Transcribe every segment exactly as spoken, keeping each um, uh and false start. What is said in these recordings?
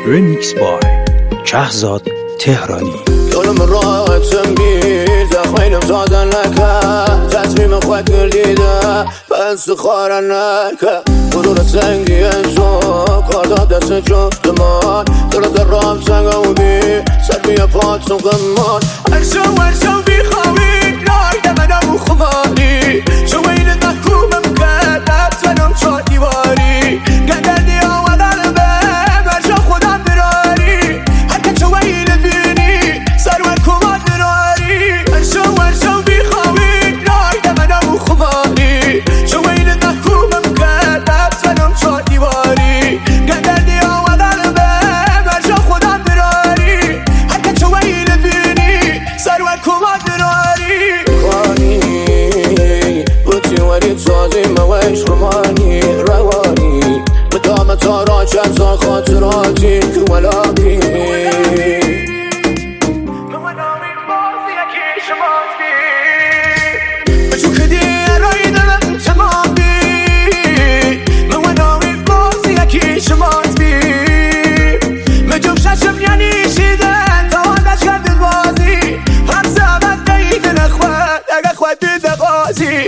رمیکس بای شهزاد تهرانی. یادم راحتم بی زخمینم زادن نکرد، تصمیم خود گردیده پس خارن نکرد. غرور سنگی انجا کار داد دست جفت من، دلت در رام سنگ و بی سر بیا پاتون قمان. ارشو ارشو بی خواهی نایده منم و خماری، شوین نکومم کرد افزنم چا دیواری. گندردی آمدن به مرشا خودم براری، هرکه شوین بینی سرور کمان براری. ارشو ارشو بی خواهی نایده منم و خماری، شوین نکومم کرد افزنم چا دیواری. گندردی آمدن به مرشا خودم براری، هرکه شوین بینی سرور کمان براری. سازی مویش رومانی روانی، مدام تا را چند سال خاطراتی که ولابی بچو کدی ارای دلم تمام بی مواناوی بازی یکی شماز بی مجوب ششم یعنی شیدن توانش کرد بازی هم زبط دید نخواد اگه خود دید بازی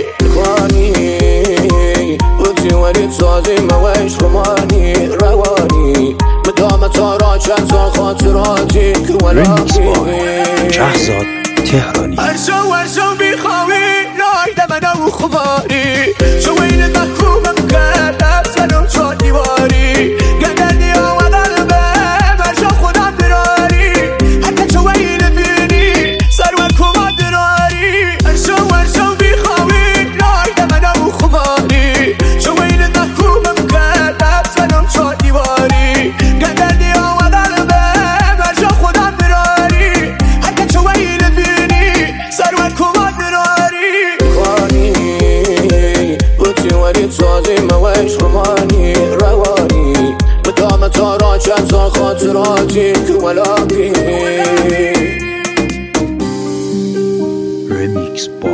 سازی مویش رومانی روانی، مدام تا را چند سال خاطراتی که رمیکس بای شهزاد تهرانی. ارشو ارشو بی خواهی نایده منم و خماری، شوین نکومم کرد افزنم چا دیواری. گندردی آمدن به مرشا خودم براری، هرکه شوین بینی سرور کمان براری. ارشو ارشو بی خواهی نایده منم و خماری، شوین نکومم کرد افزنم چا دیواری. گندردی آمدن به مرشا خودم براری، هرکه شوین بینی سرور کمان براری. سازی مویش رومانی روانی، مدام تا را چند سال خاطراتی که ولابی. رمیکس بای